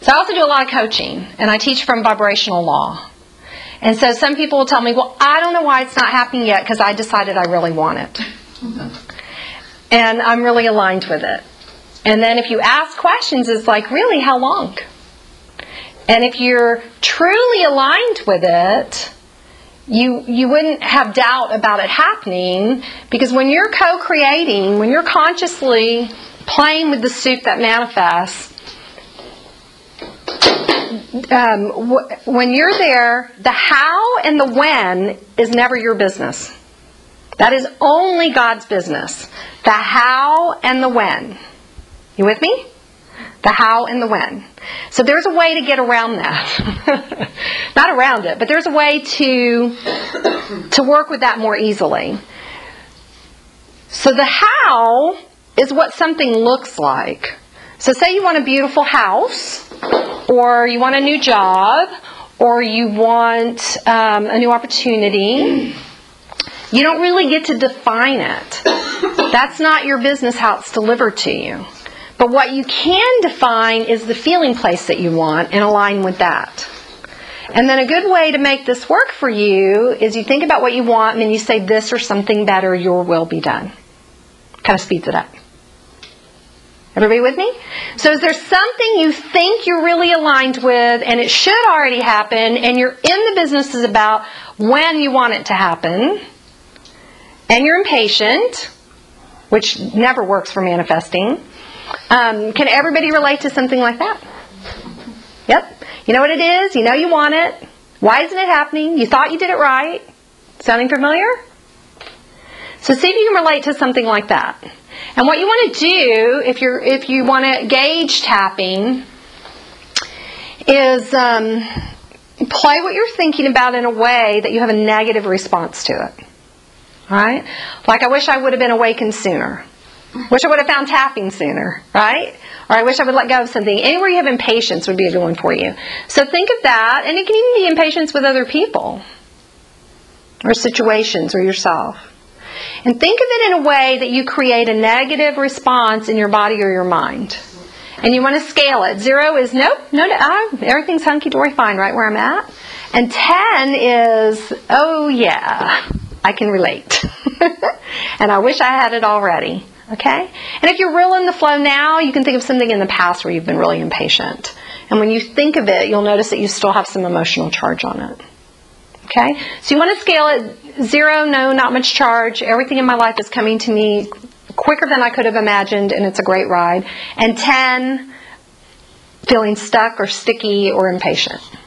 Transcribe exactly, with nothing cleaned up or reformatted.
So I also do a lot of coaching, and I teach from vibrational law. And so some people will tell me, well, I don't know why it's not happening yet because I decided I really want it. And I'm really aligned with it. And then if you ask questions, it's like, really, how long? And if you're truly aligned with it, you you wouldn't have doubt about it happening, because when you're co-creating, when you're consciously playing with the soup that manifests, um, w- when you're there, the how and the when is never your business. That is only God's business. The how and the when. You with me? The how and the when. So there's a way to get around that. Not around it, but there's a way to, to work with that more easily. So the how is what something looks like. So say you want a beautiful house, or you want a new job, or you want um, a new opportunity. You don't really get to define it. That's not your business how it's delivered to you. But what you can define is the feeling place that you want and align with that. And then a good way to make this work for you is you think about what you want and then you say this or something better, your will be done. Kind of speeds it up. Everybody with me? So is there something you think you're really aligned with and it should already happen, and you're in the business is about when you want it to happen, and you're impatient, which never works for manifesting. Um, can everybody relate to something like that? Yep. You know what it is? You know you want it. Why isn't it happening? You thought you did it right. Sounding familiar? So see if you can relate to something like that. And what you want to do, if you're if you want to gauge tapping, is um, play what you're thinking about in a way that you have a negative response to it. All right? Like, I wish I would have been awakened sooner. Wish I would have found tapping sooner, right? Or I wish I would let go of something. Anywhere you have impatience would be a good one for you. So think of that, and it can even be impatience with other people, or situations, or yourself. And think of it in a way that you create a negative response in your body or your mind. And you want to scale it. Zero is, nope, no, no, uh, everything's hunky-dory fine right where I'm at. And ten is, oh yeah, I can relate. And I wish I had it already. Okay? And if you're real in the flow now, you can think of something in the past where you've been really impatient. And when you think of it, you'll notice that you still have some emotional charge on it. Okay? So you want to scale it. Zero, no, not much charge. Everything in my life is coming to me quicker than I could have imagined, and it's a great ride. And ten, feeling stuck or sticky or impatient.